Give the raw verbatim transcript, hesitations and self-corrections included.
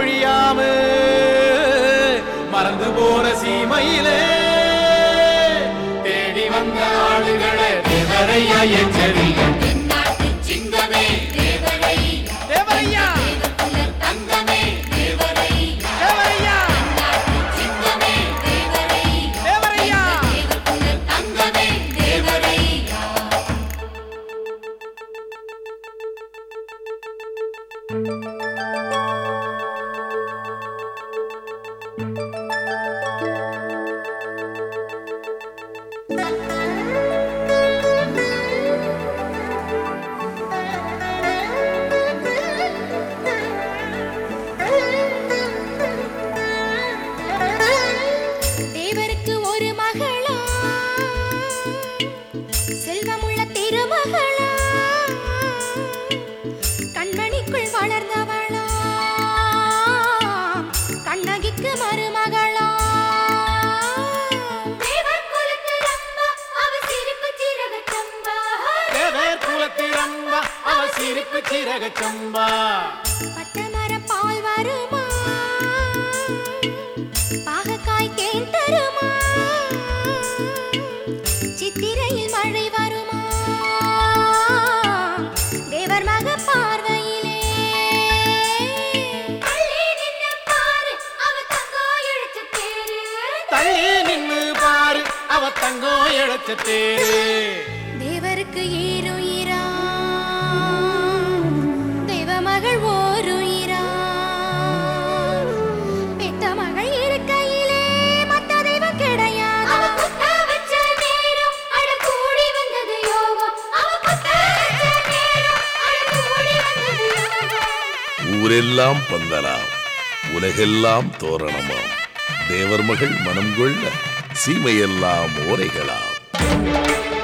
பொழியாம மறந்து போன சீமையிலே தேடி வந்த ஆளுகளை தேவரையா எச்சரிக்க சிங்கமே தேவரையா தங்கமே தேவரையா சிங்கமே தேவரையா தங்கமே தேவரையா. தேவருக்கு ஒரு மகளா செல்வமுள்ள திருமகளா கண்மணிக்குள் வளர்ந்தவளா கண்ணகிக்கு மருமகளா தேவர் குலத்திரம்பா அவ சிரிப்பு சிறகச்சம்பா தேவர் குலத்திரம்பா அவ சிரிப்பு சிறகச்சம்பா பட்டமர பால் வருமா பாகக்காய் தேன் தருமா சித்திரையில் மழை வருமா தேவர் மக பார்வையிலே தள்ளி நின்னு பாரு அவ தங்கோ இழுச்ச தேரு தள்ளி நின்னு பாரு அவ தங்கோ இழைச்ச தேரு தேவருக்கு ஈருயிரா தெய்வ மகள் ஓருயிரா பெத்த மகள் இருக்கையிலே மத்த தெய்வம் கிடையாது அவ குத்த வச்ச நேரம் அட கூடி வந்தது யோகம் அவ குத்த வச்ச நேரம் அட கூடி வந்தது யோகம். ஊரெல்லாம் பந்தலாம் உலகெல்லாம் தோரணமாம் தேவர் மகள் மனம் கொள்ள சீமையெல்லாம் ஓரைகளாம்.